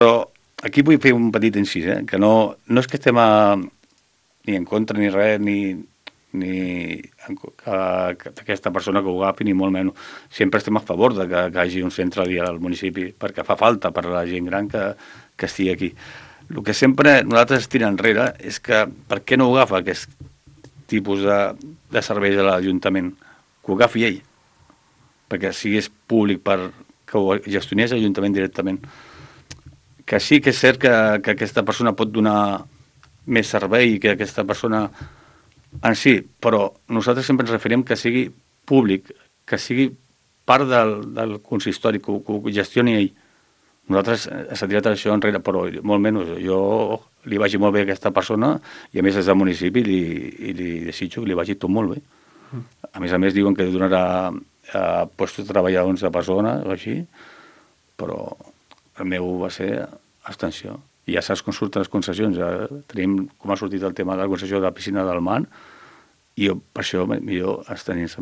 Però aquí vull fer un petit incís, que no és que estem ni en contra ni res, ni que aquesta persona que ho agafi, ni molt menys. Sempre estem a favor de que hi hagi un centre de dia al municipi, perquè fa falta per a la gent gran que estigui aquí. El que sempre nosaltres tira enrere és que per què no ho agafa aquest tipus de serveis a l'Ajuntament? Que ho agafi ell, perquè sigués públic, que ho gestionés l'Ajuntament directament. Que sí que és cert que aquesta persona pot donar més servei que aquesta persona en si, però nosaltres sempre ens referim que sigui públic, que sigui part del consistori, que ho gestioni ell. Nosaltres s'ha tirat això enrere, però molt menys. Jo li vagi molt bé a aquesta persona i a més és del municipi i li desitjo que li vagi tot molt bé. A més diuen que donarà postos de treball a 11 persones o així, però el meu va ser abstenció. I ja saps com surten les concessions. Ja tenim com ha sortit el tema de la concessió de la piscina del Mar i per això millor abstenir-se.